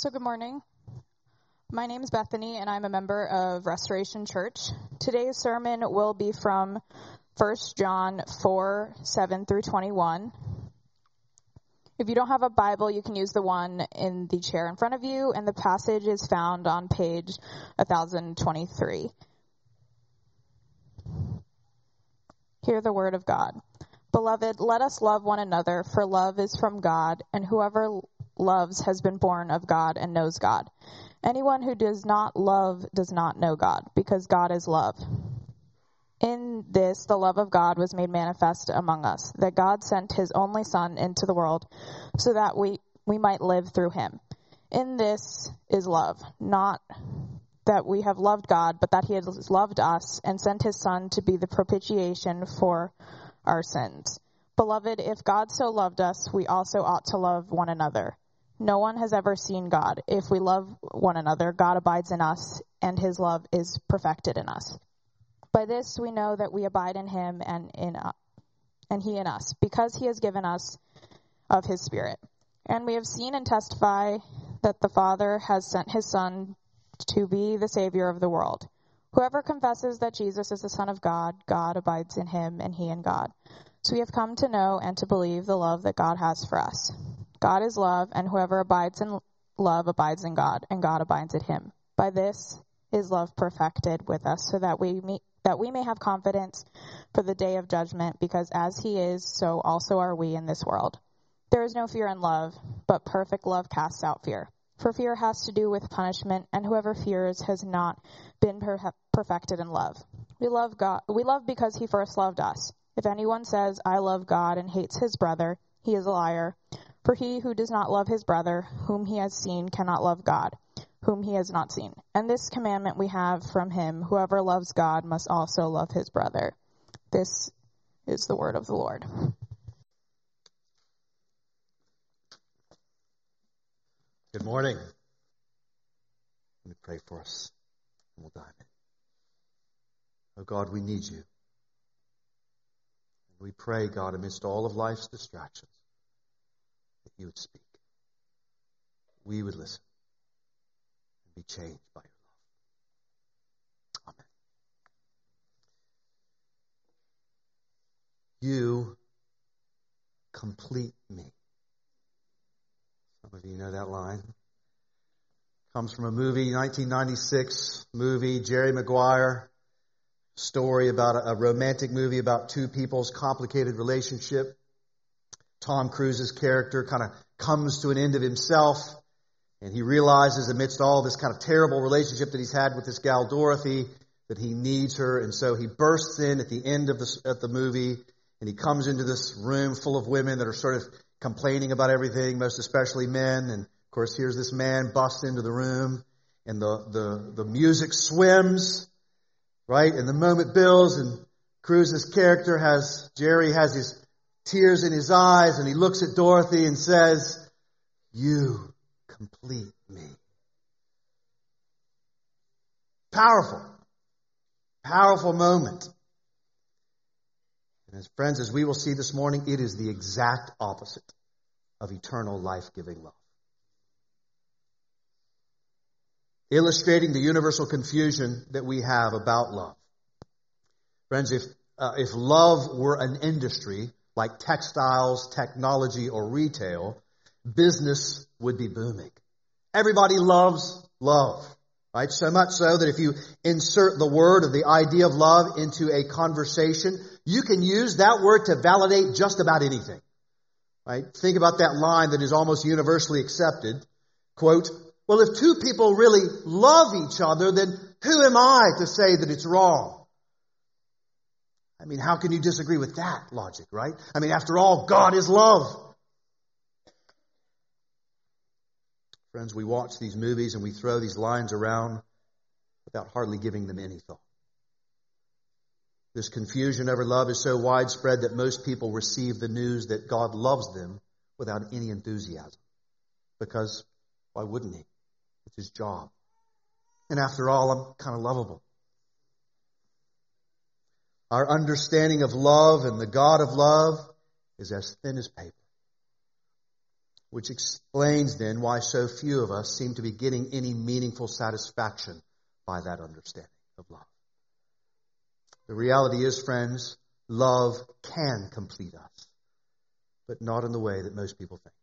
So good morning. My name is Bethany, and I'm a member of Restoration Church. Today's sermon will be from 1 John 4, 7 through 21. If you don't have a Bible, you can use the one in the chair in front of you, and the passage is found on page 1023. Hear the word of God. Beloved, let us love one another, for love is from God, and whoever loves has been born of God and knows God. Anyone who does not love does not know God, because God is love. In this, the love of God was made manifest among us, that God sent his only Son into the world so that we might live through him. In this is love, not that we have loved God, but that he has loved us and sent his Son to be the propitiation for our sins. Beloved, if God so loved us, we also ought to love one another. No one has ever seen God. If we love one another, God abides in us, and his love is perfected in us. By this we know that we abide in him and he in us, because he has given us of his Spirit. And we have seen and testify that the Father has sent his Son to be the Savior of the world. Whoever confesses that Jesus is the Son of God, God abides in him and he in God. So we have come to know and to believe the love that God has for us. God is love, and whoever abides in love abides in God, and God abides in him. By this is love perfected with us, so that we may have confidence for the day of judgment, because as he is, so also are we in this world. There is no fear in love, but perfect love casts out fear. For fear has to do with punishment, and whoever fears has not been perfected in love. We love God. We love because he first loved us. If anyone says, I love God, and hates his brother, he is a liar. For he who does not love his brother, whom he has seen, cannot love God, whom he has not seen. And this commandment we have from him, whoever loves God must also love his brother. This is the word of the Lord. Good morning. Let me pray for us, and we'll dive in. Oh God, we need you. We pray, God, amidst all of life's distractions, that you would speak. We would listen and be changed by your love. Amen. You complete me. Some of you know that line. Comes from a movie, 1996 movie, Jerry Maguire. Story about a romantic movie about two people's complicated relationship. Tom Cruise's character kind of comes to an end of himself, and he realizes amidst all this kind of terrible relationship that he's had with this gal Dorothy that he needs her, and so he bursts in at the end of the movie, and he comes into this room full of women that are sort of complaining about everything, most especially men, and of course here's this man bust into the room, and the music swims. Right? And the moment builds, and Cruise's character Jerry has his tears in his eyes, and he looks at Dorothy and says, you complete me. Powerful. Powerful moment. And as friends, as we will see this morning, it is the exact opposite of eternal life-giving love. Illustrating the universal confusion that we have about love. Friends, if love were an industry like textiles, technology, or retail, business would be booming. Everybody loves love, right? So much so that if you insert the word or the idea of love into a conversation, you can use that word to validate just about anything, right? Think about that line that is almost universally accepted. Quote, well, if two people really love each other, then who am I to say that it's wrong? I mean, how can you disagree with that logic, right? I mean, after all, God is love. Friends, we watch these movies and we throw these lines around without hardly giving them any thought. This confusion over love is so widespread that most people receive the news that God loves them without any enthusiasm. Because why wouldn't he? It's his job. And after all, I'm kind of lovable. Our understanding of love and the God of love is as thin as paper. which explains then why so few of us seem to be getting any meaningful satisfaction by that understanding of love. The reality is, friends, love can complete us, but not in the way that most people think.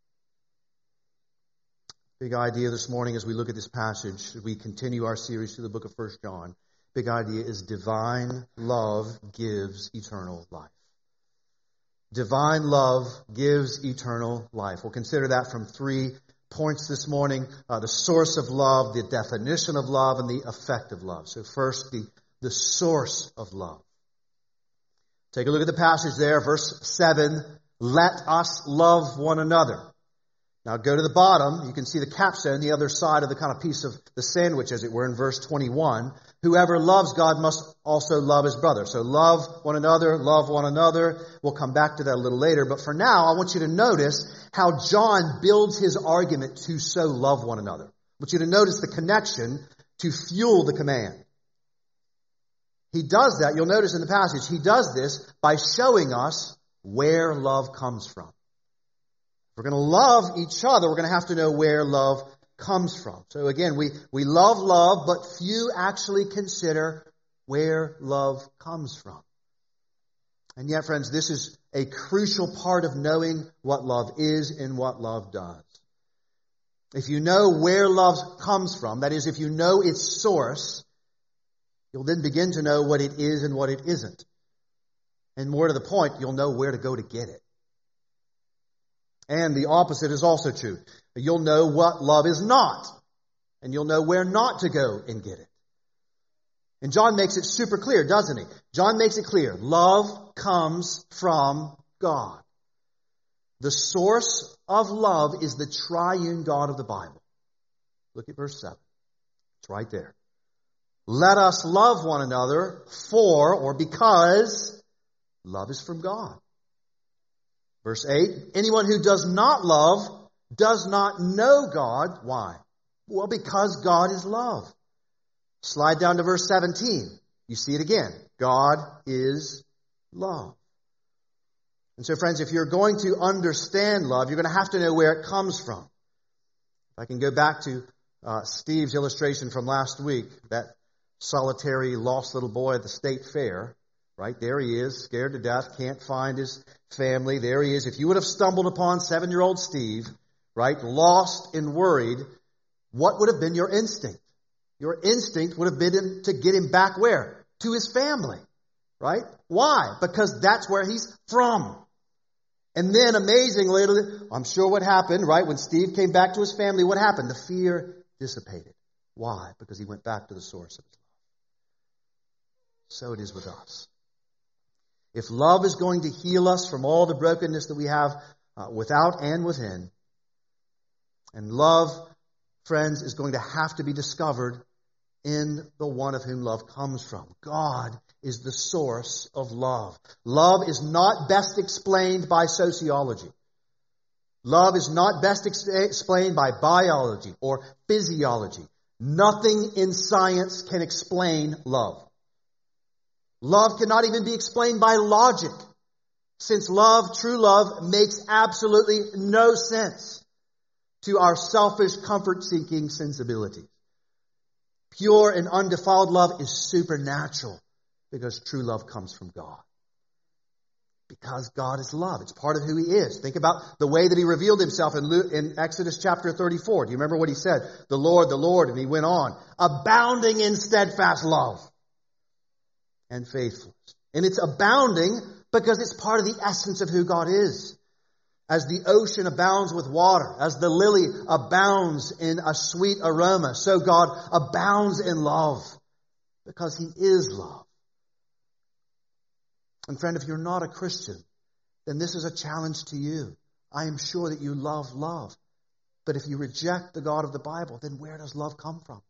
Big idea this morning as we look at this passage, as we continue our series through the book of 1 John, big idea is divine love gives eternal life. Divine love gives eternal life. We'll consider that from 3 points this morning. The source of love, the definition of love, and the effect of love. So first, the source of love. Take a look at the passage there, verse 7. Let us love one another. Now go to the bottom. You can see the capstone, the other side of the kind of piece of the sandwich, as it were, in verse 21. Whoever loves God must also love his brother. So love one another, love one another. We'll come back to that a little later. But for now, I want you to notice how John builds his argument to so love one another. I want you to notice the connection to fuel the command. He does that, you'll notice in the passage, he does this by showing us where love comes from. If we're going to love each other, we're going to have to know where love comes from. So again, we love love, but few actually consider where love comes from. And yet, friends, this is a crucial part of knowing what love is and what love does. If you know where love comes from, that is, if you know its source, you'll then begin to know what it is and what it isn't. And more to the point, you'll know where to go to get it. And the opposite is also true. You'll know what love is not. And you'll know where not to go and get it. And John makes it super clear, doesn't he? John makes it clear. Love comes from God. The source of love is the triune God of the Bible. Look at verse 7. It's right there. Let us love one another for or because love is from God. Verse 8, anyone who does not love does not know God. Why? Well, because God is love. Slide down to verse 17. You see it again. God is love. And so, friends, if you're going to understand love, you're going to have to know where it comes from. If I can go back to Steve's illustration from last week, that solitary, lost little boy at the state fair. Right, there he is, scared to death, can't find his family. There he is. If you would have stumbled upon 7-year-old Steve, right, lost and worried, what would have been your instinct? Your instinct would have been to get him back where? To his family, right? Why? Because that's where he's from. And then, amazingly, I'm sure what happened, right, when Steve came back to his family, what happened? The fear dissipated. Why? Because he went back to the source of his love. So it is with us. If love is going to heal us from all the brokenness that we have without and within, and love, friends, is going to have to be discovered in the one of whom love comes from. God is the source of love. Love is not best explained by sociology. Love is not best explained by biology or physiology. Nothing in science can explain love. Love cannot even be explained by logic, since love, true love, makes absolutely no sense to our selfish, comfort-seeking sensibilities. Pure and undefiled love is supernatural because true love comes from God. Because God is love. It's part of who He is. Think about the way that He revealed Himself in Exodus chapter 34. Do you remember what He said? The Lord, and He went on, abounding in steadfast love and faithfulness. And it's abounding because it's part of the essence of who God is. As the ocean abounds with water, as the lily abounds in a sweet aroma, so God abounds in love because He is love. And friend, if you're not a Christian, then this is a challenge to you. I am sure that you love love. But if you reject the God of the Bible, then where does love come from?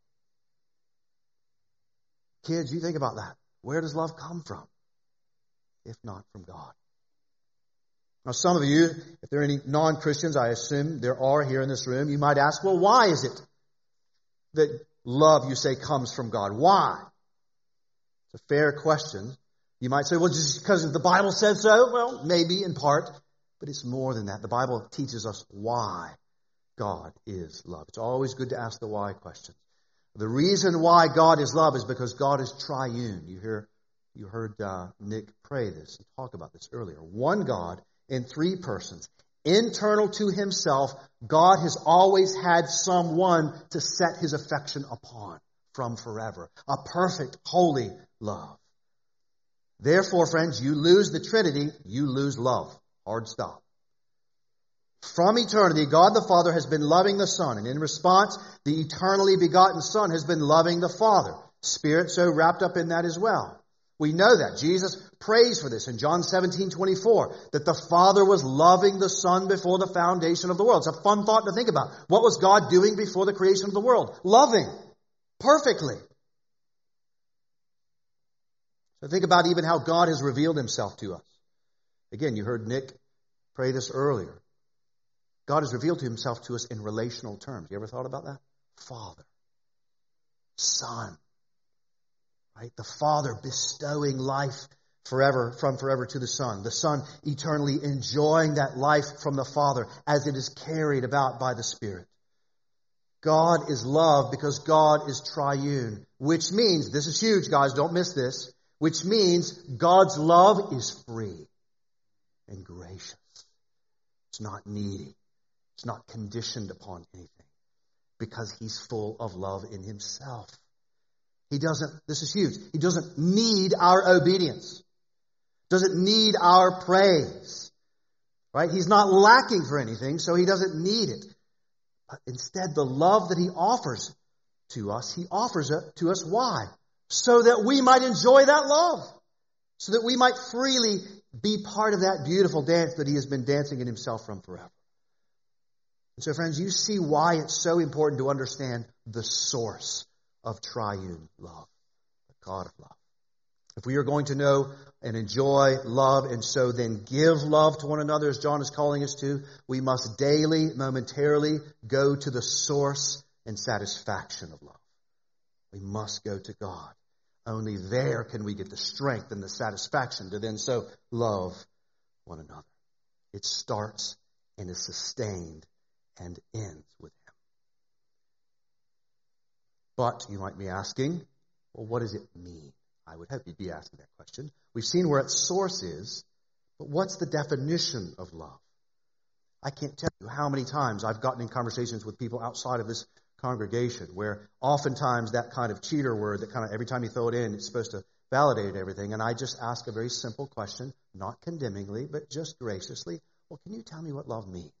Kids, you think about that. Where does love come from? If not from God. Now, some of you, if there are any non-Christians, I assume there are here in this room, you might ask, well, why is it that love, you say, comes from God? Why? It's a fair question. You might say, well, just because the Bible said so? Well, maybe in part. But it's more than that. The Bible teaches us why God is love. It's always good to ask the why question. The reason why God is love is because God is triune. You heard Nick pray this and talk about this earlier. One God in three persons. Internal to himself, God has always had someone to set his affection upon from forever. A perfect, holy love. Therefore, friends, you lose the Trinity, you lose love. Hard stop. From eternity, God the Father has been loving the Son, and in response, the eternally begotten Son has been loving the Father. Spirit so wrapped up in that as well. We know that. Jesus prays for this in John 17:24, that the Father was loving the Son before the foundation of the world. It's a fun thought to think about. What was God doing before the creation of the world? Loving. Perfectly. So think about even how God has revealed himself to us. Again, you heard Nick pray this earlier. God has revealed himself to us in relational terms. You ever thought about that? Father. Son. Right? The Father bestowing life from forever to the Son. The Son eternally enjoying that life from the Father as it is carried about by the Spirit. God is love because God is triune. Which means, this is huge guys, don't miss this. Which means God's love is free and gracious. It's not needy. It's not conditioned upon anything. Because he's full of love in himself. This is huge, he doesn't need our obedience. Doesn't need our praise. Right? He's not lacking for anything, so he doesn't need it. But instead, the love that he offers to us, he offers it to us. Why? So that we might enjoy that love. So that we might freely be part of that beautiful dance that he has been dancing in himself from forever. And so, friends, you see why it's so important to understand the source of triune love, the God of love. If we are going to know and enjoy love and so then give love to one another as John is calling us to, we must daily, momentarily go to the source and satisfaction of love. We must go to God. Only there can we get the strength and the satisfaction to then so love one another. It starts and is sustained and ends with him. But you might be asking, well, what does it mean? I would hope you'd be asking that question. We've seen where its source is, but what's the definition of love? I can't tell you how many times I've gotten in conversations with people outside of this congregation where oftentimes that kind of cheater word that kind of every time you throw it in, it's supposed to validate everything. And I just ask a very simple question, not condemningly, but just graciously. Well, can you tell me what love means?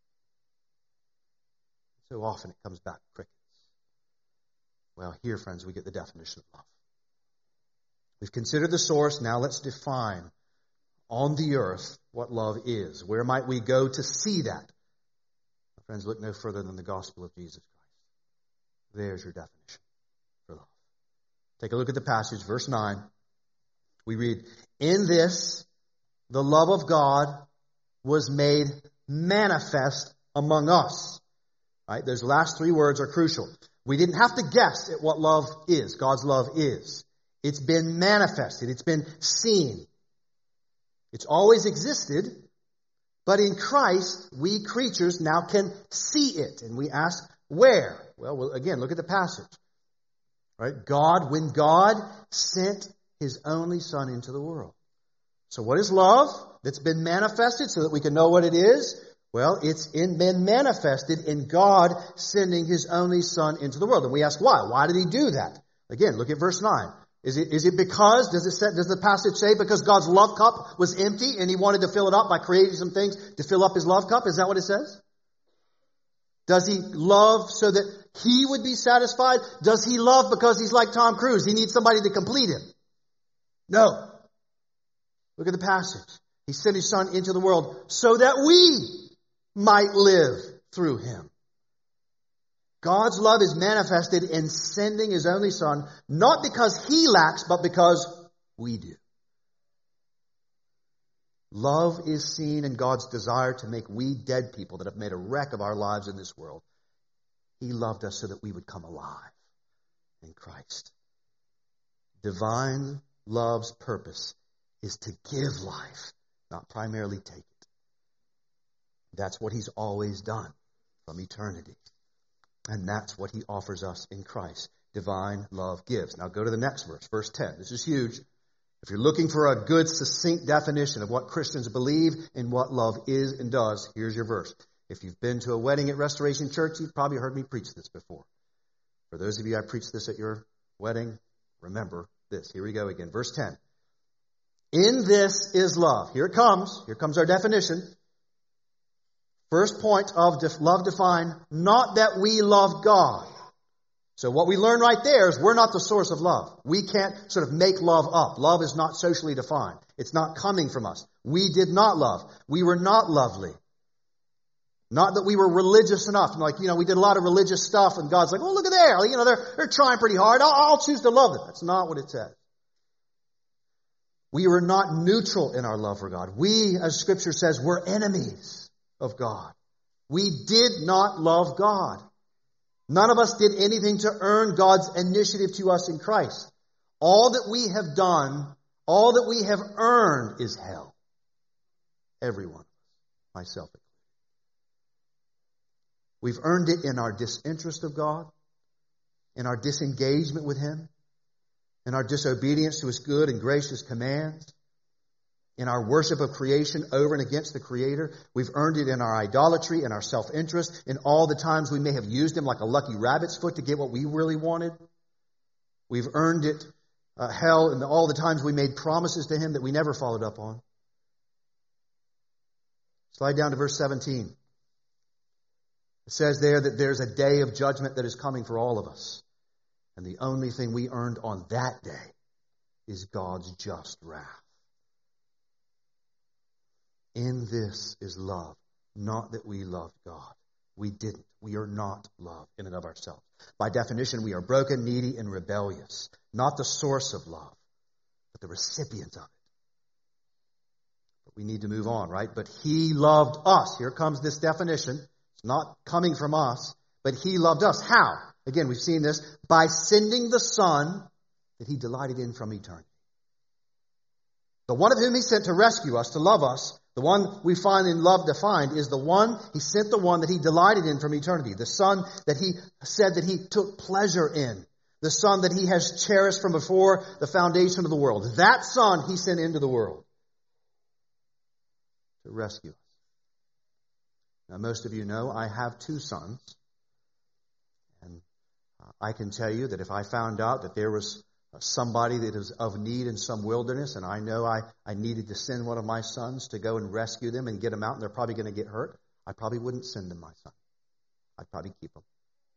So often it comes back crickets. Well, here, friends, we get the definition of love. We've considered the source. Now let's define on the earth what love is. Where might we go to see that? My friends, look no further than the gospel of Jesus Christ. There's your definition for love. Take a look at the passage, verse 9. We read, in this, the love of God was made manifest among us. Right? Those last three words are crucial. We didn't have to guess at what love is, God's love is. It's been manifested. It's been seen. It's always existed. But in Christ, we creatures now can see it. And we ask, where? Well, again, look at the passage. Right? When God sent his only Son into the world. So what is love that's been manifested so that we can know what it is? Well, it's been manifested in God sending his only Son into the world. And we ask why? Why did he do that? Again, look at verse 9. Is it because, does the passage say because God's love cup was empty and he wanted to fill it up by creating some things to fill up his love cup? Is that what it says? Does he love so that he would be satisfied? Does he love because he's like Tom Cruise? He needs somebody to complete him. No. Look at the passage. He sent his Son into the world so that we might live through him. God's love is manifested in sending his only Son, not because he lacks, but because we do. Love is seen in God's desire to make we dead people that have made a wreck of our lives in this world. He loved us so that we would come alive in Christ. Divine love's purpose is to give life, not primarily take it. That's what he's always done from eternity. And that's what he offers us in Christ. Divine love gives. Now go to the next verse, verse 10. This is huge. If you're looking for a good, succinct definition of what Christians believe and what love is and does, here's your verse. If you've been to a wedding at Restoration Church, you've probably heard me preach this before. For those of you I preached this at your wedding, remember this. Here we go again. Verse 10. In this is love. Here it comes. Here comes our definition. First point of love defined, not that we love God. So what we learn right there is we're not the source of love. We can't sort of make love up. Love is not socially defined. It's not coming from us. We did not love. We were not lovely. Not that we were religious enough. Like, we did a lot of religious stuff and God's like, oh, look at there. They're trying pretty hard. I'll choose to love them. That's not what it says. We were not neutral in our love for God. We, as Scripture says, were enemies of God. We did not love God. None of us did anything to earn God's initiative to us in Christ. All that we have done, all that we have earned is hell. Everyone, myself included. We've earned it in our disinterest of God, in our disengagement with Him, in our disobedience to His good and gracious commands, in our worship of creation over and against the Creator. We've earned it in our idolatry, in our self-interest, in all the times we may have used Him like a lucky rabbit's foot to get what we really wanted. We've earned it, hell, in all the times we made promises to Him that we never followed up on. Slide down to verse 17. It says there that there's a day of judgment that is coming for all of us. And the only thing we earned on that day is God's just wrath. In this is love, not that we loved God. We didn't. We are not love in and of ourselves. By definition, we are broken, needy, and rebellious. Not the source of love, but the recipient of it. But we need to move on, right? But He loved us. Here comes this definition. It's not coming from us, but He loved us. How? Again, we've seen this. By sending the Son that He delighted in from eternity. The one of whom He sent to rescue us, to love us, the one we find in love defined is the one, He sent the one that He delighted in from eternity. The Son that He said that He took pleasure in. The Son that He has cherished from before the foundation of the world. That Son He sent into the world to rescue us. Now, most of you know I have 2 sons. And I can tell you that if I found out that there was somebody that is of need in some wilderness, and I know I needed to send one of my sons to go and rescue them and get them out, and they're probably going to get hurt, I probably wouldn't send them my son. I'd probably keep them.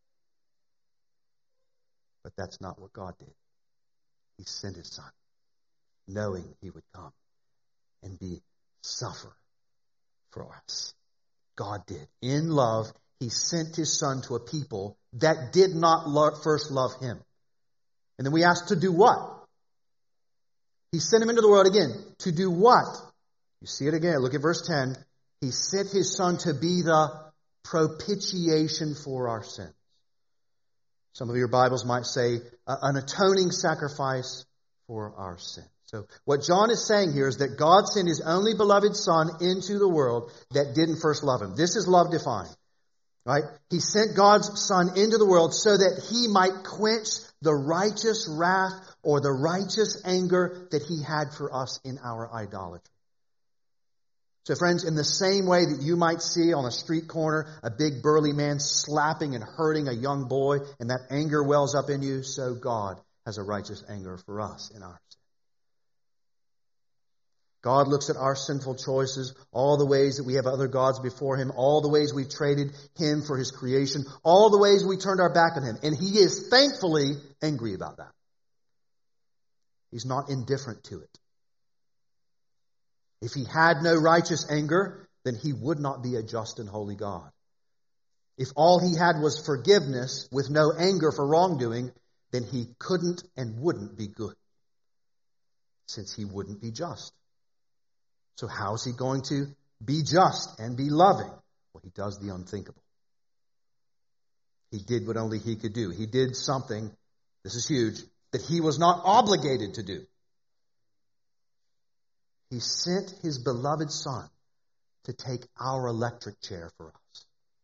But that's not what God did. He sent His Son, knowing He would come and suffer for us. God did. In love, He sent His Son to a people that did not first love Him. And then we ask to do what? He sent Him into the world again. To do what? You see it again. Look at verse 10. He sent His Son to be the propitiation for our sins. Some of your Bibles might say an atoning sacrifice for our sins. So what John is saying here is that God sent His only beloved Son into the world that didn't first love Him. This is love defined. Right? He sent God's Son into the world so that He might quench the righteous wrath or the righteous anger that He had for us in our idolatry. So friends, in the same way that you might see on a street corner a big burly man slapping and hurting a young boy and that anger wells up in you, so God has a righteous anger for us in our sin. God looks at our sinful choices, all the ways that we have other gods before Him, all the ways we've traded Him for His creation, all the ways we turned our back on Him. And He is thankfully angry about that. He's not indifferent to it. If He had no righteous anger, then He would not be a just and holy God. If all He had was forgiveness with no anger for wrongdoing, then He couldn't and wouldn't be good, since He wouldn't be just. So how is He going to be just and be loving? Well, He does the unthinkable. He did what only He could do. He did something, this is huge, that He was not obligated to do. He sent His beloved Son to take our electric chair for us.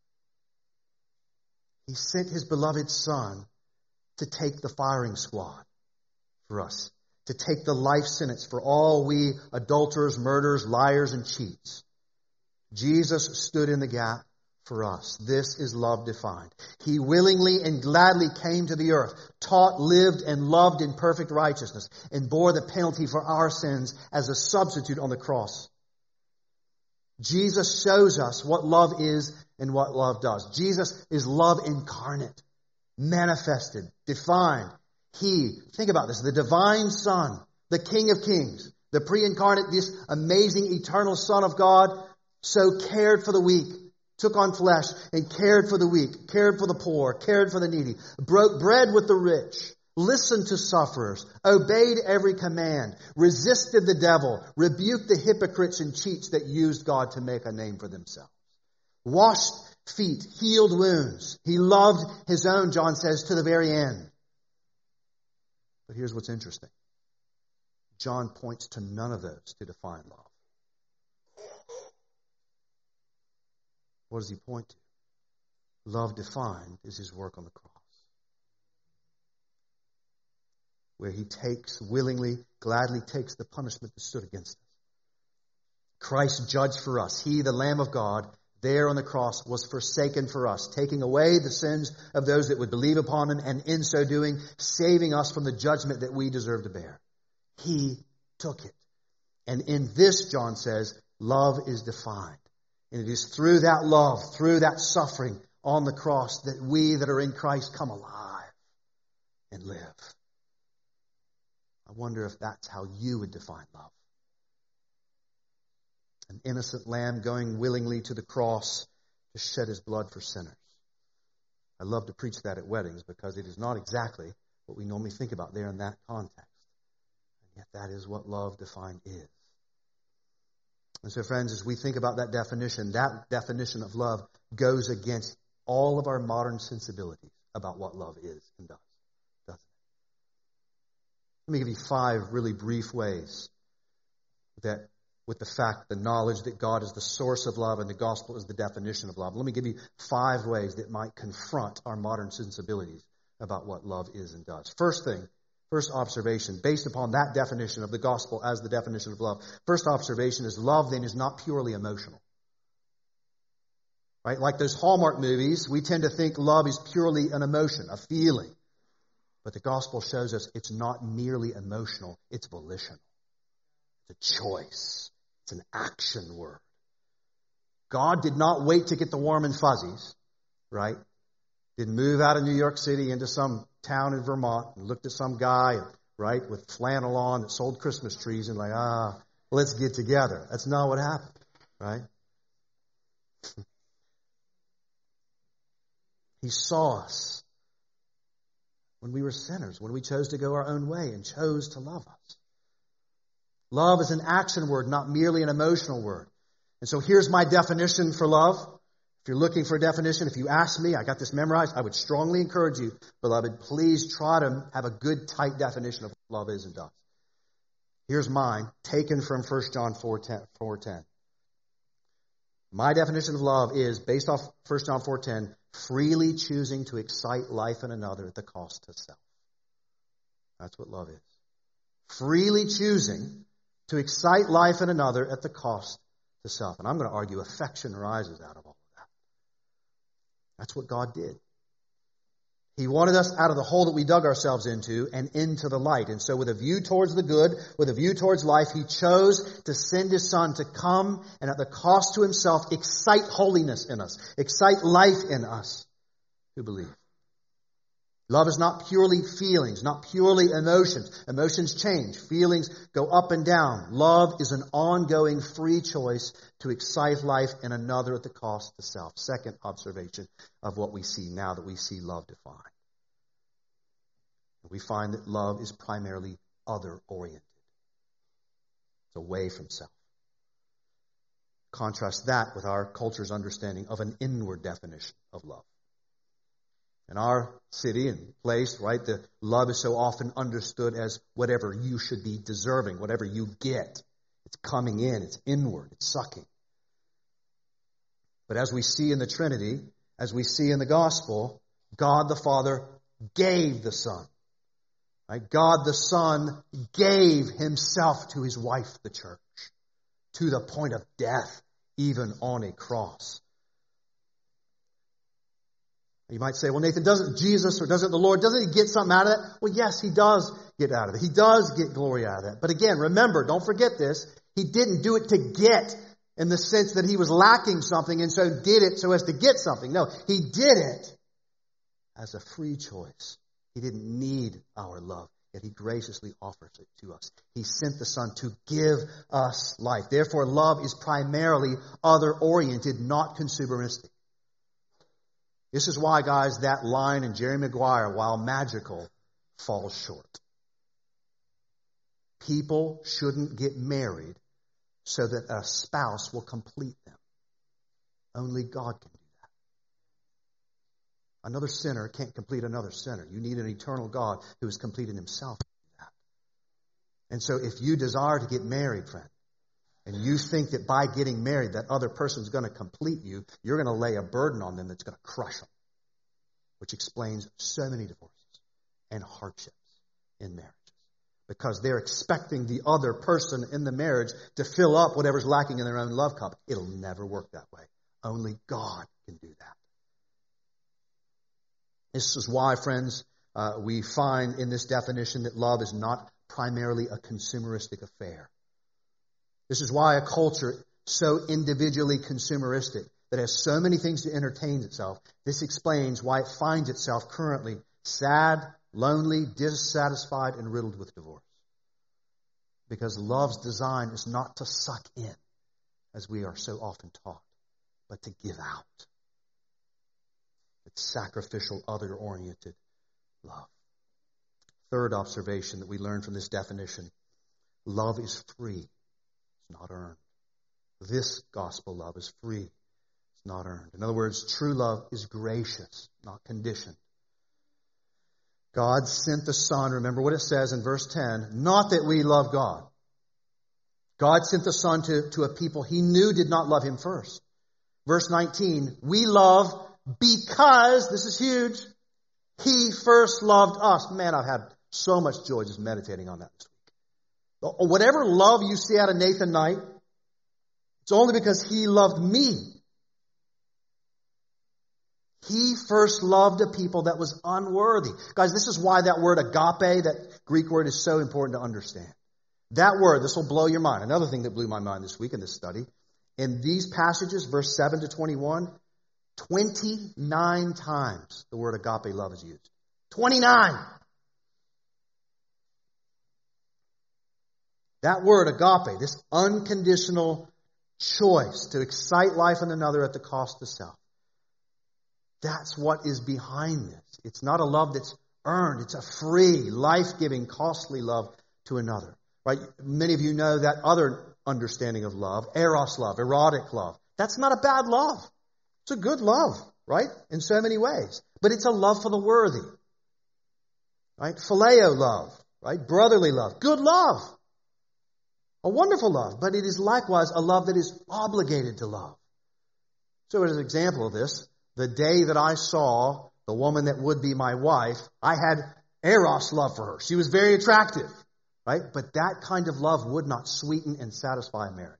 He sent his beloved Son to take the firing squad for us, to take the life sentence for all we adulterers, murderers, liars, and cheats. Jesus stood in the gap for us. This is love defined. He willingly and gladly came to the earth, taught, lived, and loved in perfect righteousness, and bore the penalty for our sins as a substitute on the cross. Jesus shows us what love is and what love does. Jesus is love incarnate, manifested, defined. Think about this, the divine Son, the King of Kings, the pre-incarnate, this amazing eternal Son of God, so cared for the weak, took on flesh and cared for the weak, cared for the poor, cared for the needy, broke bread with the rich, listened to sufferers, obeyed every command, resisted the devil, rebuked the hypocrites and cheats that used God to make a name for themselves, washed feet, healed wounds. He loved his own, John says, to the very end. But here's what's interesting. John points to none of those to define love. What does he point to? Love defined is his work on the cross, where he willingly, gladly takes the punishment that stood against us. Christ judged for us. He, the Lamb of God, there on the cross was forsaken for us, taking away the sins of those that would believe upon him, and in so doing, saving us from the judgment that we deserve to bear. He took it. And in this, John says, love is defined. And it is through that love, through that suffering on the cross, that we that are in Christ come alive and live. I wonder if that's how you would define love. An innocent lamb going willingly to the cross to shed his blood for sinners. I love to preach that at weddings because it is not exactly what we normally think about there in that context. And yet that is what love defined is. And so, friends, as we think about that definition of love goes against all of our modern sensibilities about what love is and does, doesn't it? Let me give you 5 really brief ways that, with the knowledge that God is the source of love and the gospel is the definition of love. Let me give you 5 ways that might confront our modern sensibilities about what love is and does. First observation, based upon that definition of the gospel as the definition of love. First observation is love then is not purely emotional. Right? Like those Hallmark movies, we tend to think love is purely an emotion, a feeling. But the gospel shows us it's not merely emotional, it's volitional. It's a choice. It's an action word. God did not wait to get the warm and fuzzies, right? Didn't move out of New York City into some town in Vermont and looked at some guy, right, with flannel on that sold Christmas trees and let's get together. That's not what happened, right? He saw us when we were sinners, when we chose to go our own way and chose to love us. Love is an action word, not merely an emotional word. And so here's my definition for love. If you're looking for a definition, if you ask me, I got this memorized, I would strongly encourage you, beloved, please try to have a good, tight definition of what love is and does. Here's mine, taken from 1 John 4:10. My definition of love is, based off 1 John 4:10, freely choosing to excite life in another at the cost to self. That's what love is. Freely choosing to excite life in another at the cost to self. And I'm going to argue affection arises out of all of that. That's what God did. He wanted us out of the hole that we dug ourselves into and into the light. And so with a view towards the good, with a view towards life, He chose to send His Son to come and at the cost to Himself excite holiness in us, excite life in us who believe. Love is not purely feelings, not purely emotions. Emotions change. Feelings go up and down. Love is an ongoing free choice to excite life in another at the cost to self. Second observation of what we see now that we see love defined. We find that love is primarily other-oriented. It's away from self. Contrast that with our culture's understanding of an inward definition of love. In our city and place, right, the love is so often understood as whatever you should be deserving, whatever you get. It's coming in, it's inward, it's sucking. But as we see in the Trinity, as we see in the gospel, God the Father gave the Son. Right? God the Son gave himself to his wife, the church, to the point of death, even on a cross. You might say, well, Nathan, doesn't Jesus or doesn't the Lord, doesn't he get something out of that? Well, yes, he does get out of it. He does get glory out of that. But again, remember, don't forget this. He didn't do it to get in the sense that he was lacking something and so did it so as to get something. No, he did it as a free choice. He didn't need our love, yet he graciously offers it to us. He sent the Son to give us life. Therefore, love is primarily other-oriented, not consumeristic. This is why, guys, that line in Jerry Maguire, while magical, falls short. People shouldn't get married so that a spouse will complete them. Only God can do that. Another sinner can't complete another sinner. You need an eternal God who has completed himself to do that. And so if you desire to get married, friend, and you think that by getting married that other person's going to complete you, you're going to lay a burden on them that's going to crush them, which explains so many divorces and hardships in marriages. Because they're expecting the other person in the marriage to fill up whatever's lacking in their own love cup. It'll never work that way. Only God can do that. This is why, friends, we find in this definition that love is not primarily a consumeristic affair. This is why a culture so individually consumeristic that has so many things to entertain itself, this explains why it finds itself currently sad, lonely, dissatisfied, and riddled with divorce. Because love's design is not to suck in, as we are so often taught, but to give out. It's sacrificial, other-oriented love. Third observation that we learn from this definition, love is free. It's not earned. This gospel love is free. It's not earned. In other words, true love is gracious, not conditioned. God sent the Son, remember what it says in verse 10, not that we love God. God sent the Son to a people he knew did not love him first. Verse 19, we love because, this is huge, he first loved us. Man, I've had so much joy just meditating on that this week. Whatever love you see out of Nathan Knight, it's only because he loved me. He first loved a people that was unworthy. Guys, this is why that word agape, that Greek word, is so important to understand. That word, this will blow your mind. Another thing that blew my mind this week in this study, in these passages, verse 7 to 21, 29 times the word agape love is used. 29! That word agape, this unconditional choice to excite life in another at the cost of self. That's what is behind this. It's not a love that's earned. It's a free, life-giving, costly love to another. Right? Many of you know that other understanding of love, eros love, erotic love. That's not a bad love. It's a good love, right? In so many ways. But it's a love for the worthy. Right? Phileo love, right? Brotherly love. Good love. A wonderful love. But it is likewise a love that is obligated to love. So as an example of this, the day that I saw the woman that would be my wife, I had eros love for her. She was very attractive, right? But that kind of love would not sweeten and satisfy a marriage.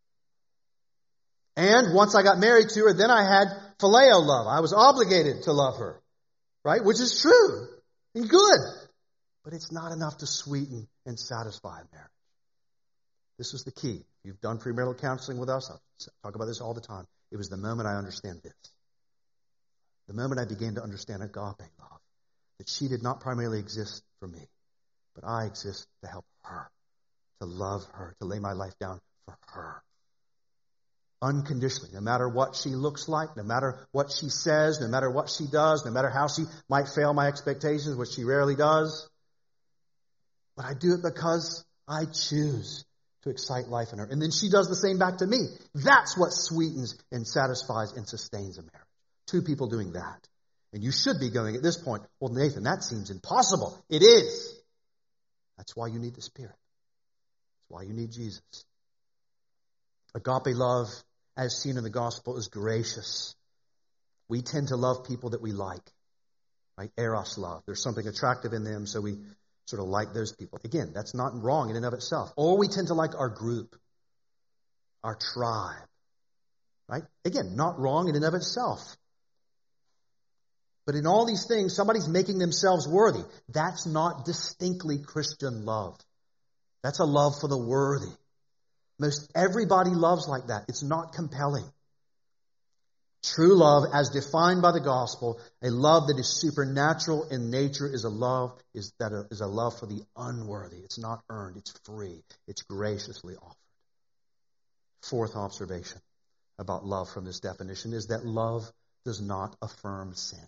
And once I got married to her, then I had phileo love. I was obligated to love her, right? Which is true and good. But it's not enough to sweeten and satisfy a marriage. This was the key. You've done premarital counseling with us. I talk about this all the time. It was the moment I understand this. The moment I began to understand agape love, that she did not primarily exist for me, but I exist to help her, to love her, to lay my life down for her. Unconditionally, no matter what she looks like, no matter what she says, no matter what she does, no matter how she might fail my expectations, which she rarely does. But I do it because I choose to excite life in her. And then she does the same back to me. That's what sweetens and satisfies and sustains a marriage. Two people doing that. And you should be going at this point, well, Nathan, that seems impossible. It is. That's why you need the Spirit. That's why you need Jesus. Agape love, as seen in the gospel, is gracious. We tend to love people that we like, right? Eros love. There's something attractive in them, so we sort of like those people. Again, that's not wrong in and of itself. Or we tend to like our group, our tribe, right? Again, not wrong in and of itself. But in all these things, somebody's making themselves worthy. That's not distinctly Christian love. That's a love for the worthy. Most everybody loves like that. It's not compelling. True love, as defined by the gospel, a love that is supernatural in nature, is a love for the unworthy. It's not earned. It's free. It's graciously offered. Fourth observation about love from this definition is that love does not affirm sin.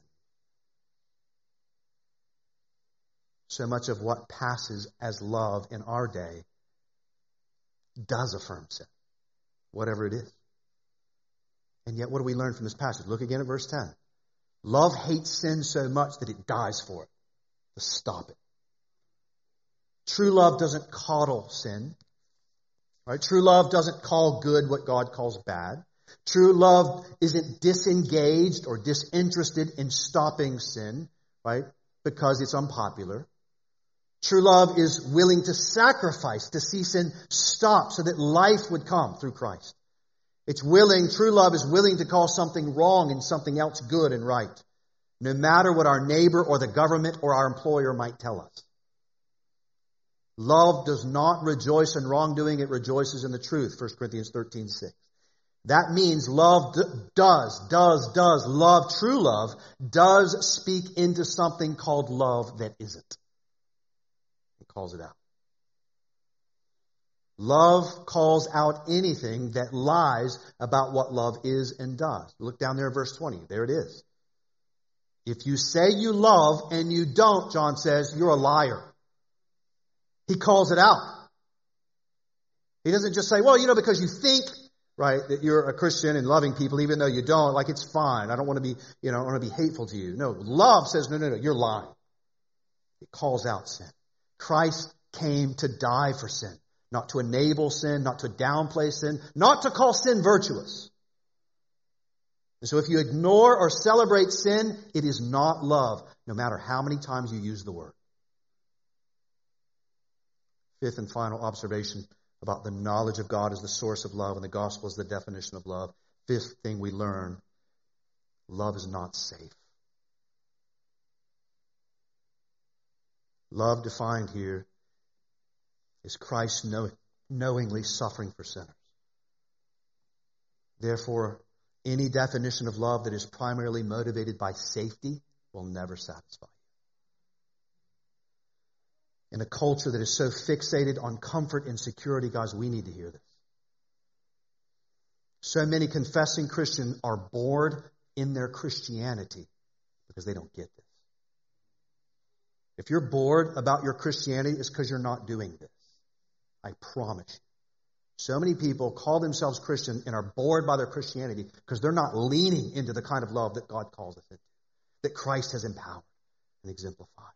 So much of what passes as love in our day does affirm sin, whatever it is. And yet, what do we learn from this passage? Look again at verse 10. Love hates sin so much that it dies for it, to stop it. True love doesn't coddle sin. Right? True love doesn't call good what God calls bad. True love isn't disengaged or disinterested in stopping sin, right? Because it's unpopular. True love is willing to sacrifice to see sin stop so that life would come through Christ. True love is willing to call something wrong and something else good and right, no matter what our neighbor or the government or our employer might tell us. Love does not rejoice in wrongdoing, it rejoices in the truth, 1 Corinthians 13:6. That means love true love does speak into something called love that isn't. It calls it out. Love calls out anything that lies about what love is and does. Look down there at verse 20. There it is. If you say you love and you don't, John says, you're a liar. He calls it out. He doesn't just say, well, because you think, right, that you're a Christian and loving people, even though you don't, like it's fine. I don't want to be, I don't want to be hateful to you. No, love says, no, you're lying. It calls out sin. Christ came to die for sin. Not to enable sin, not to downplay sin, not to call sin virtuous. And so if you ignore or celebrate sin, it is not love, no matter how many times you use the word. Fifth and final observation about the knowledge of God as the source of love and the gospel as the definition of love. Fifth thing we learn, love is not safe. Love defined here is Christ knowingly suffering for sinners. Therefore, any definition of love that is primarily motivated by safety will never satisfy you. In a culture that is so fixated on comfort and security, guys, we need to hear this. So many confessing Christians are bored in their Christianity because they don't get this. If you're bored about your Christianity, it's because you're not doing this. I promise you. So many people call themselves Christian and are bored by their Christianity because they're not leaning into the kind of love that God calls us into, that Christ has empowered and exemplified.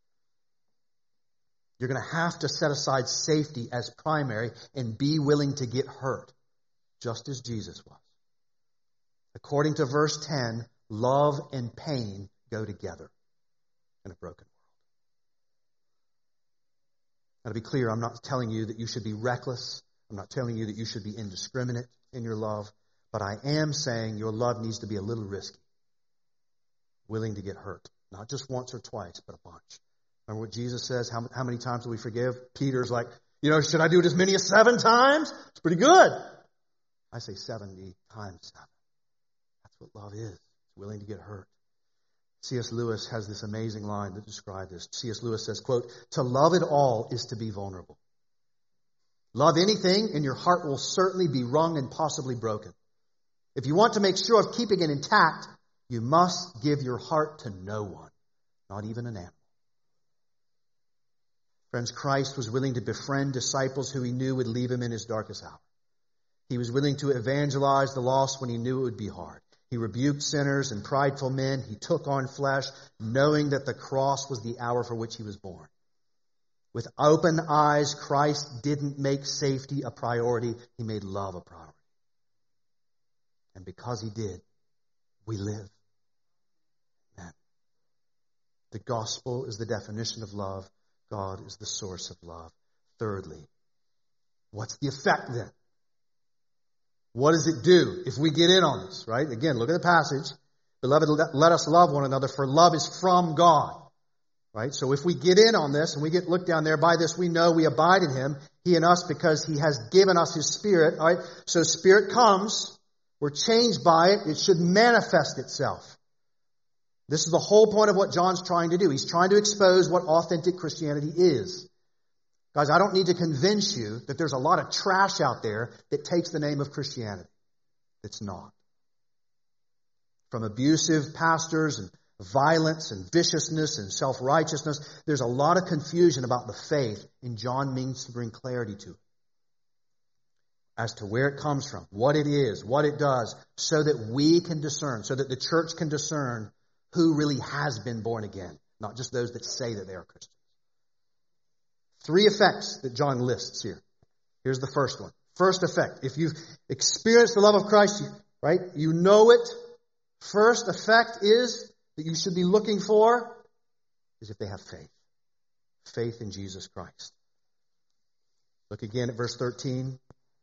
You're going to have to set aside safety as primary and be willing to get hurt, just as Jesus was. According to verse 10, love and pain go together in a broken world. Now, to be clear, I'm not telling you that you should be reckless. I'm not telling you that you should be indiscriminate in your love. But I am saying your love needs to be a little risky. Willing to get hurt. Not just once or twice, but a bunch. Remember what Jesus says? How many times do we forgive? Peter's like, should I do it as many as 7 times? It's pretty good. I say 70 times 7. That's what love is. It's willing to get hurt. C.S. Lewis has this amazing line that describes this. C.S. Lewis says, quote, "To love at all is to be vulnerable. Love anything and your heart will certainly be wrung and possibly broken. If you want to make sure of keeping it intact, you must give your heart to no one, not even an animal." Friends, Christ was willing to befriend disciples who he knew would leave him in his darkest hour. He was willing to evangelize the lost when he knew it would be hard. He rebuked sinners and prideful men. He took on flesh, knowing that the cross was the hour for which he was born. With open eyes, Christ didn't make safety a priority. He made love a priority. And because he did, we live. Amen. The gospel is the definition of love. God is the source of love. Thirdly, what's the effect then? What does it do if we get in on this, right? Again, look at the passage. Beloved, let us love one another, for love is from God. Right? So if we get in on this and we get looked down there, by this we know we abide in him, he in us, because he has given us his Spirit. All right? So Spirit comes, we're changed by it, it should manifest itself. This is the whole point of what John's trying to do. He's trying to expose what authentic Christianity is. Guys, I don't need to convince you that there's a lot of trash out there that takes the name of Christianity. It's not. From abusive pastors and violence and viciousness and self-righteousness, there's a lot of confusion about the faith, and John means to bring clarity to it. As to where it comes from, what it is, what it does, so that we can discern, so that the church can discern who really has been born again, not just those that say that they are Christians. 3 effects that John lists here. Here's the first one. First effect, if you've experienced the love of Christ, right, you know it. First effect is that you should be looking for is if they have faith. Faith in Jesus Christ. Look again at verse 13.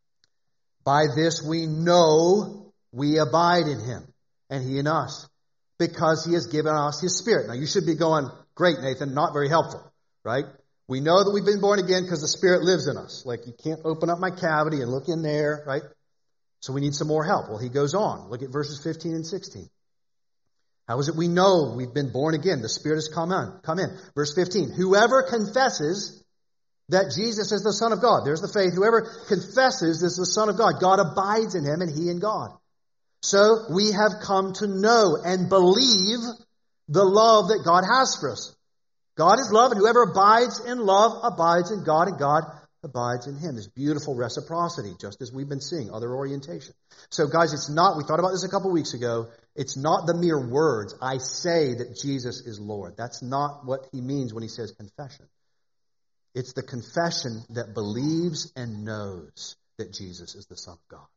By this we know we abide in him, and he in us, because he has given us his Spirit. Now you should be going, great, Nathan, not very helpful, right? We know that we've been born again because the Spirit lives in us. Like, you can't open up my cavity and look in there, right? So we need some more help. Well, he goes on. Look at verses 15 and 16. How is it we know we've been born again? The Spirit has come in. Verse 15. Whoever confesses that Jesus is the Son of God. There's the faith. Whoever confesses is the Son of God. God abides in him and he in God. So we have come to know and believe the love that God has for us. God is love, and whoever abides in love abides in God, and God abides in him. This beautiful reciprocity, just as we've been seeing, other orientation. So guys, it's not, we thought about this a couple weeks ago, it's not the mere words, I say that Jesus is Lord. That's not what he means when he says confession. It's the confession that believes and knows that Jesus is the Son of God.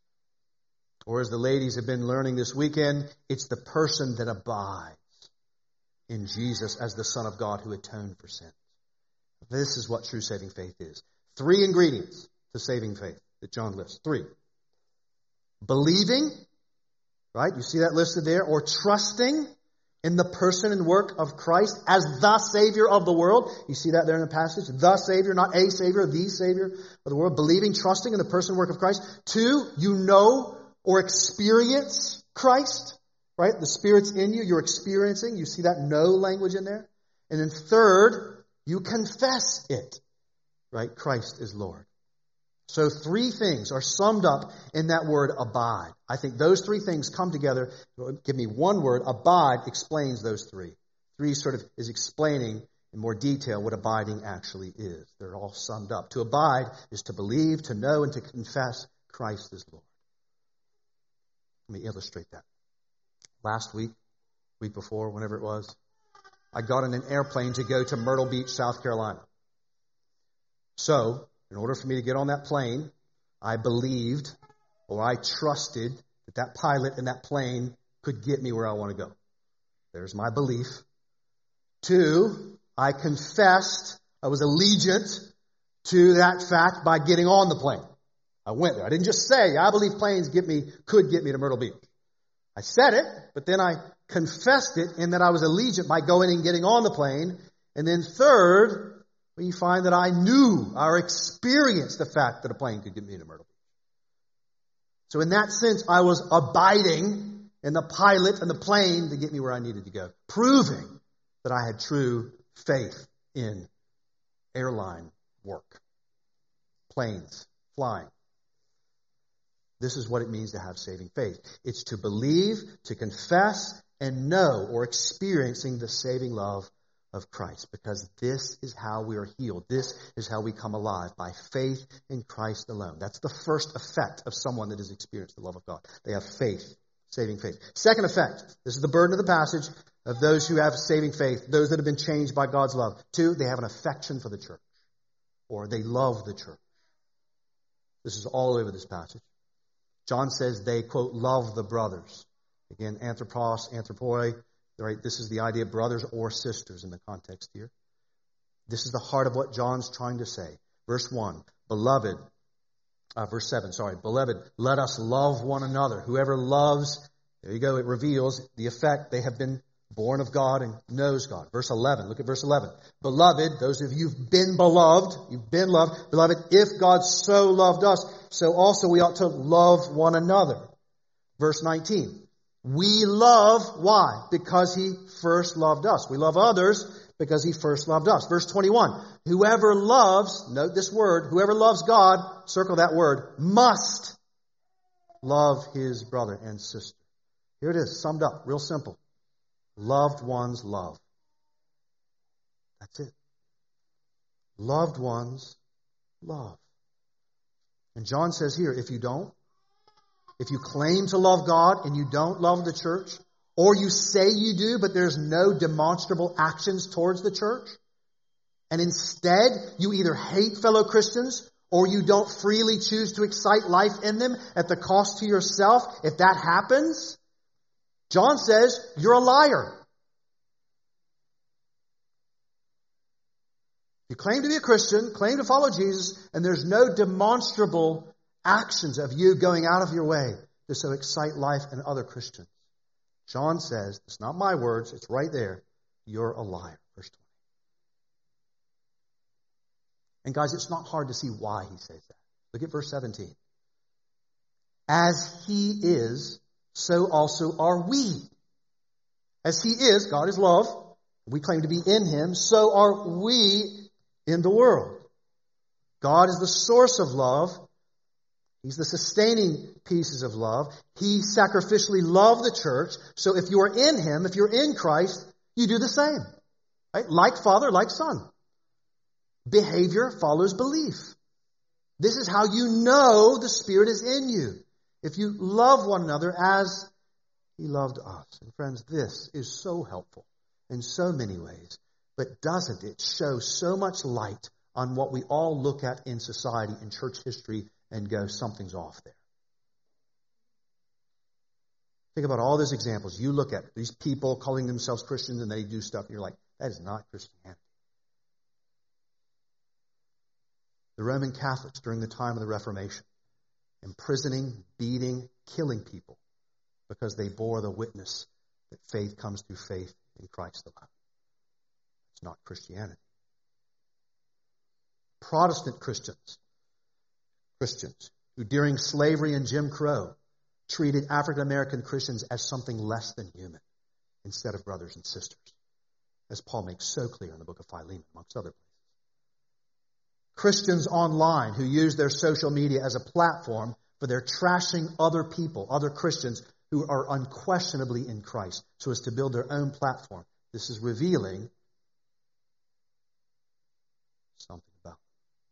Or as the ladies have been learning this weekend, it's the person that abides in Jesus as the Son of God who atoned for sin. This is what true saving faith is. 3 ingredients to saving faith that John lists. 3. Believing, right? You see that listed there. Or trusting in the person and work of Christ as the Savior of the world. You see that there in the passage. The Savior, not a Savior, the Savior of the world. Believing, trusting in the person and work of Christ. 2, you know or experience Christ. Right? The Spirit's in you. You're experiencing. You see that know language in there. And then 3rd, you confess it. Right? Christ is Lord. So 3 things are summed up in that word abide. I think those 3 things come together. Give me one word. Abide explains those 3. 3 sort of is explaining in more detail what abiding actually is. They're all summed up. To abide is to believe, to know, and to confess Christ is Lord. Let me illustrate that. Last week before, whenever it was, I got in an airplane to go to Myrtle Beach, South Carolina. So, in order for me to get on that plane, I believed or I trusted that that pilot in that plane could get me where I want to go. There's my belief. 2, I confessed, I was allegiant to that fact by getting on the plane. I went there. I didn't just say, I believe planes could get me to Myrtle Beach. I said it, but then I confessed it in that I was allegiant by going and getting on the plane. And then 3rd, we find that I knew or experienced the fact that a plane could get me to Myrtle Beach. So in that sense, I was abiding in the pilot and the plane to get me where I needed to go, proving that I had true faith in airline work, planes, flying. This is what it means to have saving faith. It's to believe, to confess, and know or experiencing the saving love of Christ. Because this is how we are healed. This is how we come alive, by faith in Christ alone. That's the first effect of someone that has experienced the love of God. They have faith, saving faith. Second effect, this is the burden of the passage, of those who have saving faith, those that have been changed by God's love. 2, they have an affection for the church, or they love the church. This is all over this passage. John says they, quote, love the brothers. Again, anthropos, anthropoi. Right? This is the idea of brothers or sisters in the context here. This is the heart of what John's trying to say. Verse 1, verse 7, beloved, let us love one another. Whoever loves, there you go, it reveals the effect. They have been born of God and knows God. Verse 11, look at verse 11. Beloved, those of you who've been beloved, beloved, if God so loved us, so also we ought to love one another. Verse 19, we love, why? Because He first loved us. We love others because He first loved us. Verse 21, whoever loves, note this word, whoever loves God, circle that word, must love his brother and sister. Here it is, summed up, real simple. Loved ones love. That's it. Loved ones love. And John says here, if you claim to love God and you don't love the church, or you say you do, but there's no demonstrable actions towards the church, and instead you either hate fellow Christians or you don't freely choose to excite life in them at the cost to yourself, if that happens, John says you're a liar. You claim to be a Christian, claim to follow Jesus, and there's no demonstrable actions of you going out of your way to so excite life in other Christians. John says, it's not my words, it's right there, you're a liar. Verse 20. And guys, it's not hard to see why he says that. Look at verse 17. As He is, so also are we. As He is, God is love, we claim to be in Him, so are we in the world. God is the source of love. He's the sustaining pieces of love. He sacrificially loved the church. So if you are in Him, if you're in Christ, you do the same. Right? Like Father, like Son. Behavior follows belief. This is how you know the Spirit is in you. If you love one another as He loved us. And friends, this is so helpful in so many ways. But doesn't it show so much light on what we all look at in society and church history and go, something's off there? Think about all those examples. You look at these people calling themselves Christians and they do stuff and you're like, that is not Christianity. The Roman Catholics during the time of the Reformation, imprisoning, beating, killing people because they bore the witness that faith comes through faith in Christ alone. It's not Christianity. Protestant Christians who during slavery and Jim Crow treated African American Christians as something less than human instead of brothers and sisters, as Paul makes so clear in the book of Philemon, amongst other places. Christians online who use their social media as a platform for their trashing other people, other Christians who are unquestionably in Christ, so as to build their own platform. This is revealing something about them.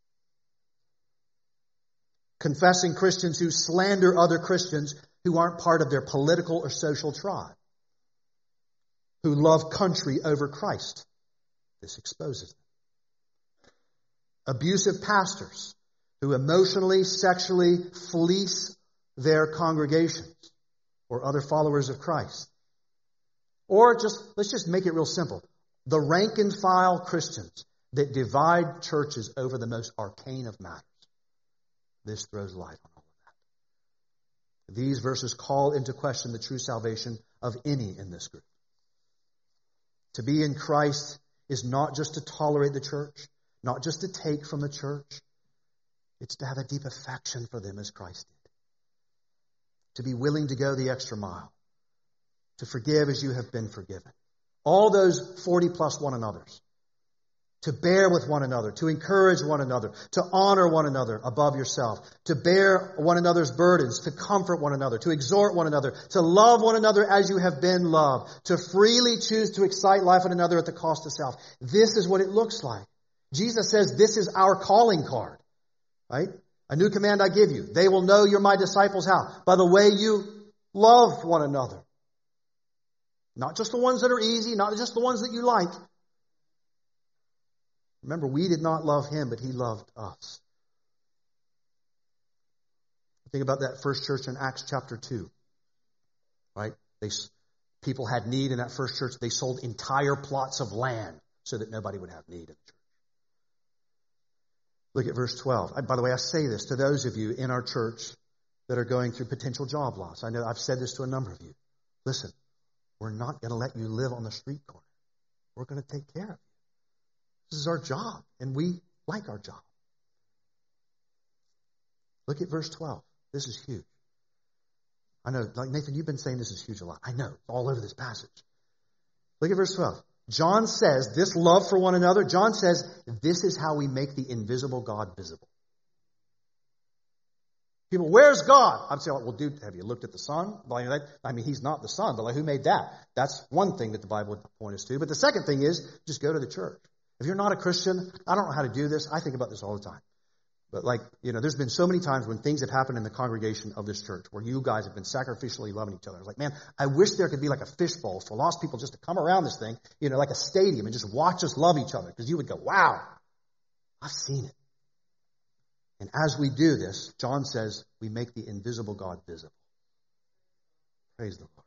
Confessing Christians who slander other Christians who aren't part of their political or social tribe, who love country over Christ. This exposes them. Abusive pastors who emotionally, sexually fleece their congregations or other followers of Christ. Or let's just make it real simple. The rank and file Christians that divide churches over the most arcane of matters. This throws light on all of that. These verses call into question the true salvation of any in this group. To be in Christ is not just to tolerate the church, not just to take from the church. It's to have a deep affection for them as Christ did. To be willing to go the extra mile. To forgive as you have been forgiven. All those 40 plus one another's. To bear with one another. To encourage one another. To honor one another above yourself. To bear one another's burdens. To comfort one another. To exhort one another. To love one another as you have been loved. To freely choose to excite life in another at the cost of self. This is what it looks like. Jesus says this is our calling card. Right? A new command I give you. They will know you're my disciples. How? By the way you love one another. Not just the ones that are easy. Not just the ones that you like. Remember, we did not love Him, but He loved us. Think about that first church in Acts chapter 2. Right? People had need in that first church. They sold entire plots of land so that nobody would have need in the church. Look at verse 12. By the way, I say this to those of you in our church that are going through potential job loss. I know I've said this to a number of you. Listen, we're not going to let you live on the street corner. We're going to take care of you. This is our job, and we like our job. Look at verse 12. This is huge. I know, like Nathan, you've been saying this is huge a lot. I know, it's all over this passage. Look at verse 12. John says, this love for one another, John says, this is how we make the invisible God visible. People, where's God? I'm saying, well, dude, have you looked at the sun? I mean, he's not the sun, but like, who made that? That's one thing that the Bible would point us to. But the second thing is, just go to the church. If you're not a Christian, I don't know how to do this. I think about this all the time. But there's been so many times when things have happened in the congregation of this church where you guys have been sacrificially loving each other. I was like, man, I wish there could be like a fishbowl for lost people just to come around this thing, like a stadium and just watch us love each other. Because you would go, wow, I've seen it. And as we do this, John says, we make the invisible God visible. Praise the Lord.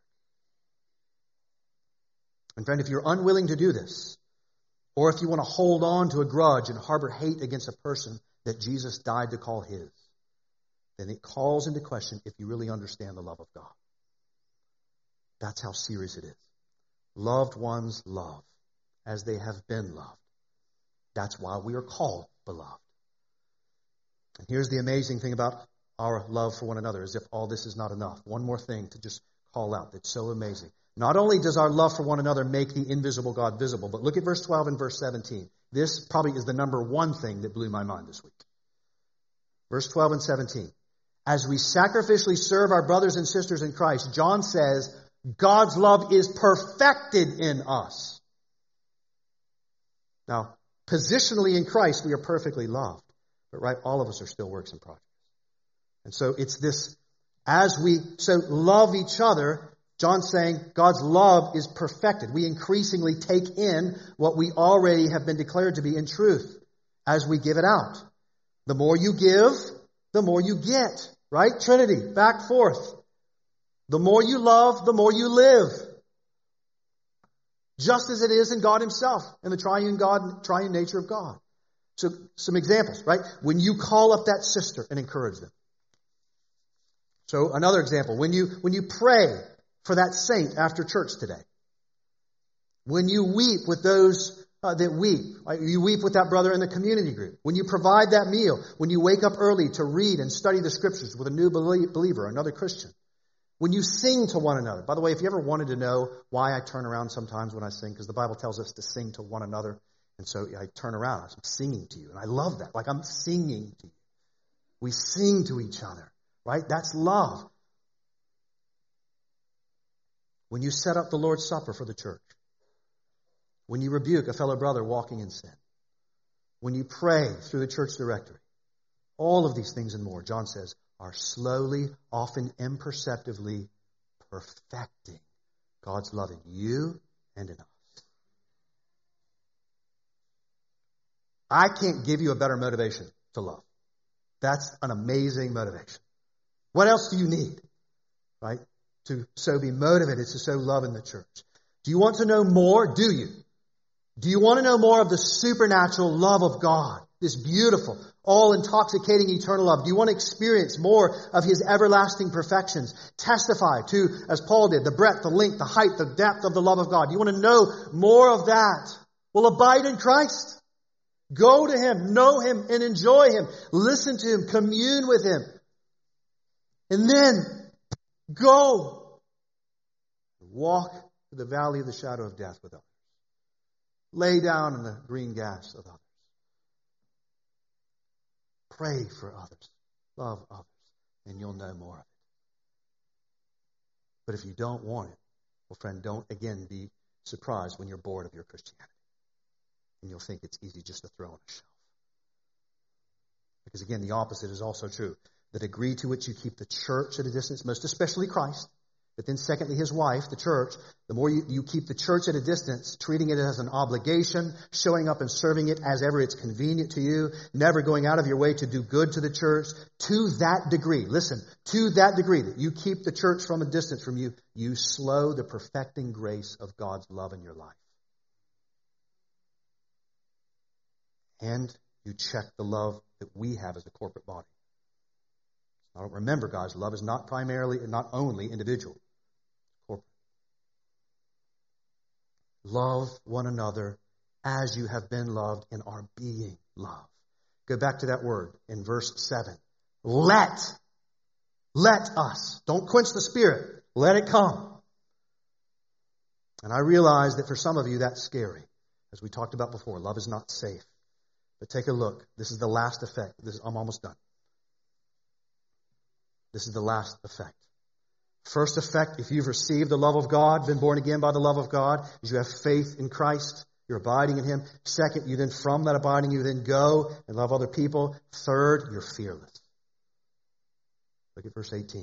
And friend, if you're unwilling to do this, or if you want to hold on to a grudge and harbor hate against a person that Jesus died to call his, then it calls into question if you really understand the love of God. That's how serious it is. Loved ones love as they have been loved. That's why we are called beloved. And here's the amazing thing about our love for one another, as if all this is not enough. One more thing to just call out that's so amazing. Not only does our love for one another make the invisible God visible, but look at verse 12 and verse 17. This probably is the number one thing that blew my mind this week. Verse 12 and 17. As we sacrificially serve our brothers and sisters in Christ, John says, God's love is perfected in us. Now, positionally in Christ, we are perfectly loved. But right, all of us are still works in progress. And so it's this, as we love each other, John's saying God's love is perfected. We increasingly take in what we already have been declared to be in truth as we give it out. The more you give, the more you get. Right? Trinity, back forth. The more you love, the more you live. Just as it is in God himself, in the triune nature of God. So some examples, right? When you call up that sister and encourage them. So another example, when you pray for that saint after church today. When you weep with those that weep. Right? You weep with that brother in the community group. When you provide that meal. When you wake up early to read and study the scriptures with a new believer, another Christian. When you sing to one another. By the way, if you ever wanted to know why I turn around sometimes when I sing, because the Bible tells us to sing to one another. And so I turn around, I'm singing to you. And I love that. Like I'm singing to you. We sing to each other, right? That's love. When you set up the Lord's Supper for the church. When you rebuke a fellow brother walking in sin. When you pray through the church directory. All of these things and more, John says, are slowly, often imperceptibly perfecting God's love in you and in us. I can't give you a better motivation to love. That's an amazing motivation. What else do you need? Right? To so be motivated to so love in the church. Do you want to know more? Do you? Do you want to know more of the supernatural love of God? This beautiful, all-intoxicating eternal love. Do you want to experience more of his everlasting perfections? Testify to, as Paul did, the breadth, the length, the height, the depth of the love of God. Do you want to know more of that? Well, abide in Christ. Go to him, know him, and enjoy him. Listen to him, commune with him. And then go. Walk through the valley of the shadow of death with others. Lay down in the green grass of others. Pray for others. Love others. And you'll know more of it. But if you don't want it, well, friend, don't again be surprised when you're bored of your Christianity. And you'll think it's easy just to throw on a shelf. Because again, the opposite is also true. The degree to which you keep the church at a distance, most especially Christ, But then secondly, his wife, the church, the more you keep the church at a distance, treating it as an obligation, showing up and serving it as ever it's convenient to you, never going out of your way to do good to the church, to that degree, listen, to that degree that you keep the church from a distance from you, you slow the perfecting grace of God's love in your life. And you check the love that we have as a corporate body. I don't remember, guys, love is not primarily and not only individual. Corporate. Love one another as you have been loved and are being loved. Go back to that word in verse 7. Let us. Don't quench the Spirit. Let it come. And I realize that for some of you that's scary. As we talked about before, love is not safe. But take a look. This is the last effect. I'm almost done. This is the last effect. First effect, if you've received the love of God, been born again by the love of God, is you have faith in Christ. You're abiding in Him. Second, you then from that abiding, you then go and love other people. Third, you're fearless. Look at verse 18.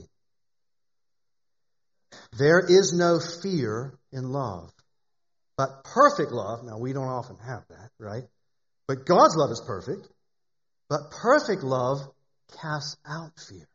There is no fear in love, but perfect love. Now, we don't often have that, right? But God's love is perfect. But perfect love casts out fear.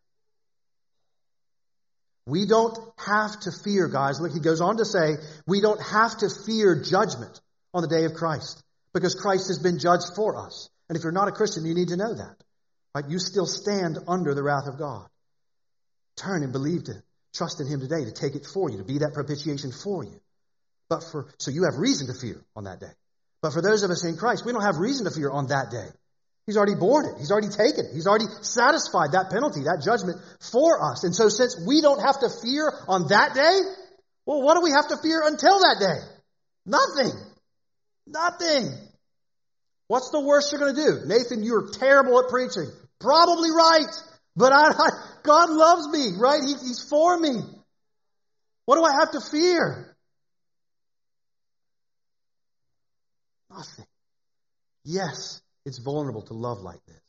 We don't have to fear, guys. Look, he goes on to say, we don't have to fear judgment on the day of Christ because Christ has been judged for us. And if you're not a Christian, you need to know that. Right? You still stand under the wrath of God. Turn and believe to trust in Him today to take it for you, to be that propitiation for you. So you have reason to fear on that day. But for those of us in Christ, we don't have reason to fear on that day. He's already borne it. He's already taken it. He's already satisfied that penalty, that judgment for us. And so since we don't have to fear on that day, well, what do we have to fear until that day? Nothing. Nothing. What's the worst you're going to do? Nathan, you're terrible at preaching. Probably right. But God loves me, right? He's for me. What do I have to fear? Nothing. Yes. It's vulnerable to love like this.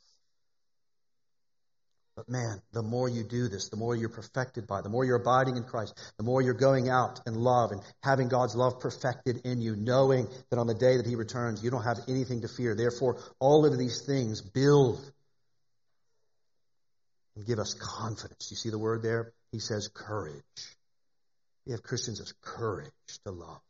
But man, the more you do this, the more you're perfected by it, the more you're abiding in Christ, the more you're going out in love and having God's love perfected in you, knowing that on the day that He returns, you don't have anything to fear. Therefore, all of these things build and give us confidence. You see the word there? He says courage. We have Christians as courage to love.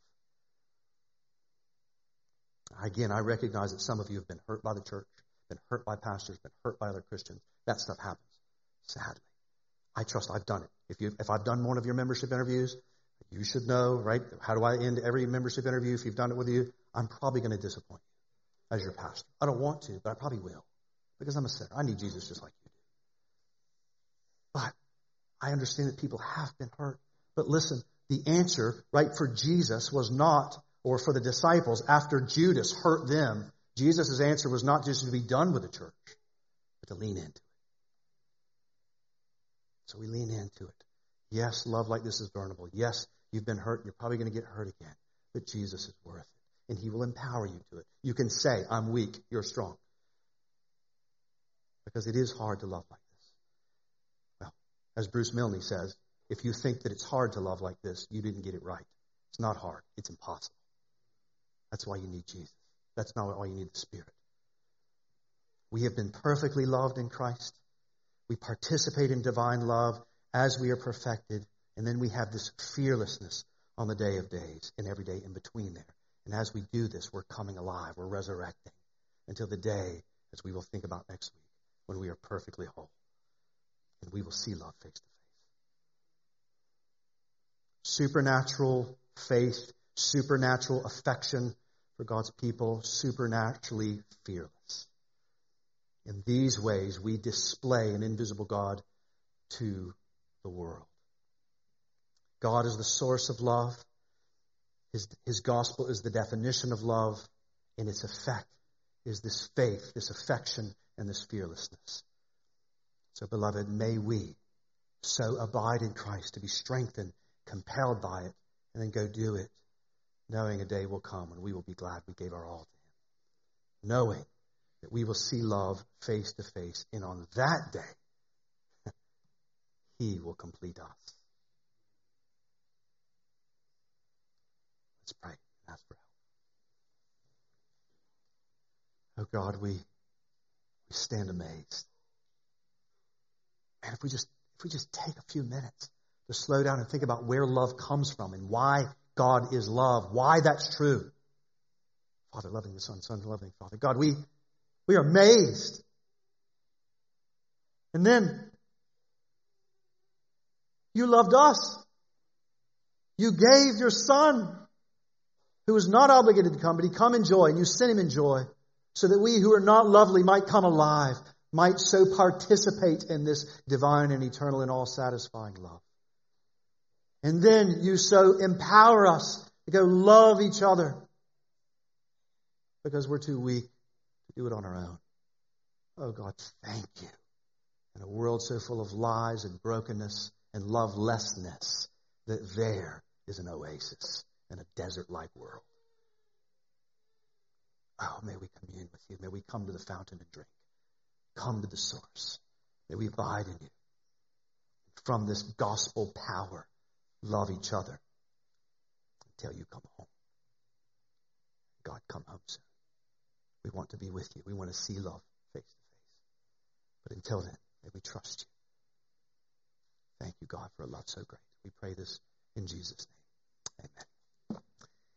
Again, I recognize that some of you have been hurt by the church, been hurt by pastors, been hurt by other Christians. That stuff happens, sadly. I trust I've done it. If I've done one of your membership interviews, you should know, right? How do I end every membership interview if you've done it with you? I'm probably going to disappoint you as your pastor. I don't want to, but I probably will because I'm a sinner. I need Jesus just like you do. But I understand that people have been hurt. But listen, the answer, right, for Jesus was not, or for the disciples, after Judas hurt them, Jesus' answer was not just to be done with the church, but to lean into it. So we lean into it. Yes, love like this is vulnerable. Yes, you've been hurt. You're probably going to get hurt again. But Jesus is worth it. And He will empower you to it. You can say, I'm weak, you're strong. Because it is hard to love like this. Well, as Bruce Milne says, if you think that it's hard to love like this, you didn't get it right. It's not hard. It's impossible. That's why you need Jesus. That's not why you need the Spirit. We have been perfectly loved in Christ. We participate in divine love as we are perfected. And then we have this fearlessness on the day of days and every day in between there. And as we do this, we're coming alive. We're resurrecting until the day, as we will think about next week, when we are perfectly whole. And we will see love face to face. Supernatural faith, supernatural affection for God's people, supernaturally fearless. In these ways, we display an invisible God to the world. God is the source of love. His gospel is the definition of love, and its effect is this faith, this affection, and this fearlessness. So, beloved, may we so abide in Christ to be strengthened, compelled by it, and then go do it, knowing a day will come when we will be glad we gave our all to Him. Knowing that we will see love face to face, and on that day, He will complete us. Let's pray and ask for help. Oh God, we stand amazed. Man, if we just take a few minutes to slow down and think about where love comes from and why God is love, why that's true. Father loving the Son, Son loving the Father. God, we are amazed. And then you loved us. You gave your Son, who was not obligated to come, but he come in joy, and you sent him in joy, so that we who are not lovely might come alive, might so participate in this divine and eternal and all-satisfying love. And then you so empower us to go love each other, because we're too weak to do it on our own. Oh God, thank you. In a world so full of lies and brokenness and lovelessness, that there is an oasis in a desert-like world. Oh, may we commune with you. May we come to the fountain and drink. Come to the source. May we abide in you. From this gospel power, love each other until you come home. God, come home soon. We want to be with you. We want to see love face to face. But until then, may we trust you. Thank you, God, for a love so great. We pray this in Jesus' name. Amen.